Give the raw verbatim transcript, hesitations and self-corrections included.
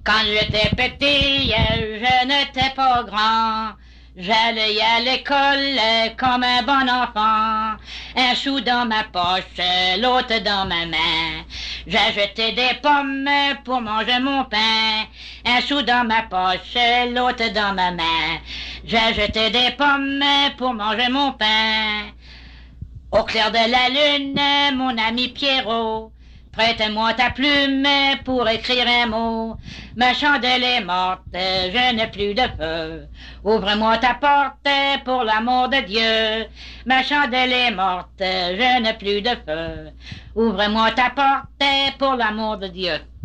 Quand j'étais petit, je n'étais pas grand. J'allais à l'école comme un bon enfant. Un sou dans ma poche, l'autre dans ma main. J'achetais des pommes pour manger mon pain. Un sou dans ma poche, l'autre dans ma main. J'achetais des pommes pour manger mon pain. Au clair de la lune, mon ami Pierrot, prête-moi ta plume pour écrire un mot. Ma chandelle est morte, je n'ai plus de feu. Ouvre-moi ta porte pour l'amour de Dieu. Ma chandelle est morte, je n'ai plus de feu. Ouvre-moi ta porte pour l'amour de Dieu.